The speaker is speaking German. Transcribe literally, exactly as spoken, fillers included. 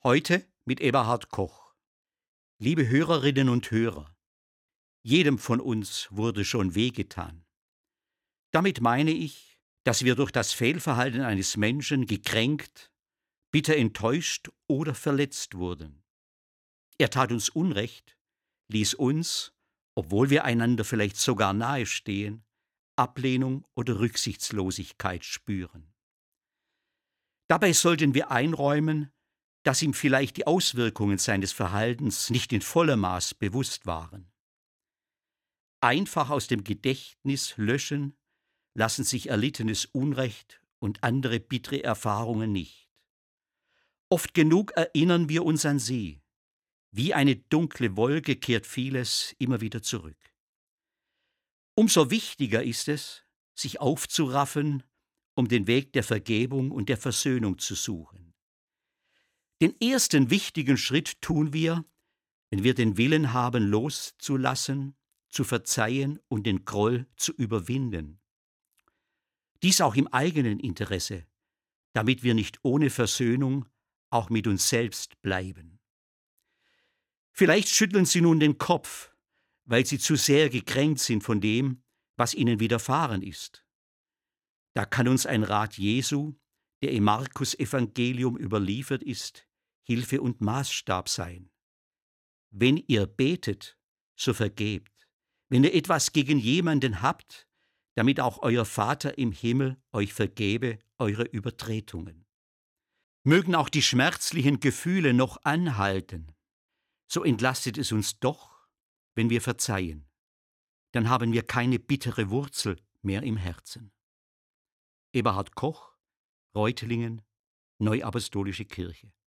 Heute mit Eberhard Koch. Liebe Hörerinnen und Hörer, jedem von uns wurde schon wehgetan. Damit meine ich, dass wir durch das Fehlverhalten eines Menschen gekränkt, bitter enttäuscht oder verletzt wurden. Er tat uns Unrecht, ließ uns, obwohl wir einander vielleicht sogar nahestehen, Ablehnung oder Rücksichtslosigkeit spüren. Dabei sollten wir einräumen, dass ihm vielleicht die Auswirkungen seines Verhaltens nicht in vollem Maß bewusst waren. Einfach aus dem Gedächtnis löschen lassen sich erlittenes Unrecht und andere bittere Erfahrungen nicht. Oft genug erinnern wir uns an sie. Wie eine dunkle Wolke kehrt vieles immer wieder zurück. Umso wichtiger ist es, sich aufzuraffen, um den Weg der Vergebung und der Versöhnung zu suchen. Den ersten wichtigen Schritt tun wir, wenn wir den Willen haben, loszulassen, zu verzeihen und den Groll zu überwinden. Dies auch im eigenen Interesse, damit wir nicht ohne Versöhnung auch mit uns selbst bleiben. Vielleicht schütteln Sie nun den Kopf, weil Sie zu sehr gekränkt sind von dem, was Ihnen widerfahren ist. Da kann uns ein Rat Jesu, der im Markus-Evangelium überliefert ist, Hilfe und Maßstab sein. Wenn ihr betet, so vergebt. Wenn ihr etwas gegen jemanden habt, damit auch euer Vater im Himmel euch vergebe eure Übertretungen. Mögen auch die schmerzlichen Gefühle noch anhalten, so entlastet es uns doch, wenn wir verzeihen. Dann haben wir keine bittere Wurzel mehr im Herzen. Eberhard Koch, Reutlingen, Neuapostolische Kirche.